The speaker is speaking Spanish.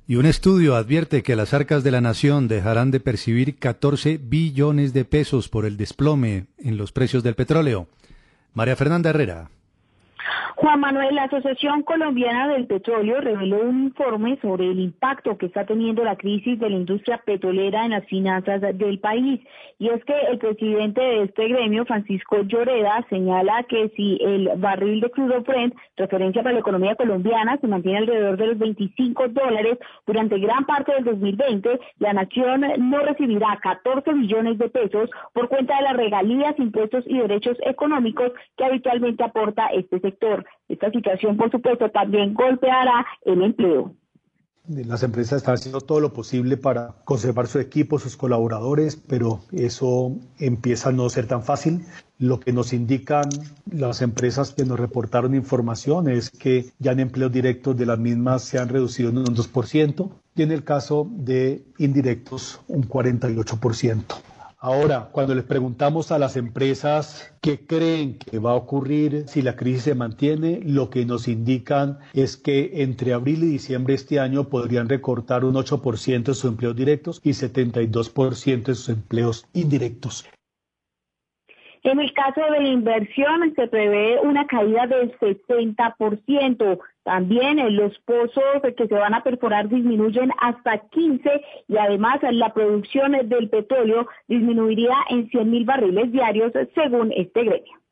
Y un estudio advierte que las arcas de la nación dejarán de percibir 14 billones de pesos por el desplome en los precios del petróleo. María Fernanda Herrera. Juan Manuel, la Asociación Colombiana del Petróleo reveló un informe sobre el impacto que está teniendo la crisis de la industria petrolera en las finanzas del país. Y es que el presidente de este gremio, Francisco Lloreda, señala que si el barril de crudo Brent, referencia para la economía colombiana, se mantiene alrededor de los $25 durante gran parte del 2020, la nación no recibirá 14 billones de pesos por cuenta de las regalías, impuestos y derechos económicos que habitualmente aporta este sector. Esta situación, por supuesto, también golpeará el empleo. Las empresas están haciendo todo lo posible para conservar su equipo, sus colaboradores, pero eso empieza a no ser tan fácil. Lo que nos indican las empresas que nos reportaron información es que ya en empleos directos de las mismas se han reducido en un 2% y en el caso de indirectos un 48%. Ahora, cuando les preguntamos a las empresas qué creen que va a ocurrir si la crisis se mantiene, lo que nos indican es que entre abril y diciembre de este año podrían recortar un 8% de sus empleos directos y 72% de sus empleos indirectos. En el caso de la inversión se prevé una caída del 60%. También los pozos que se van a perforar disminuyen hasta 15 y además la producción del petróleo disminuiría en 100.000 barriles diarios según este gremio.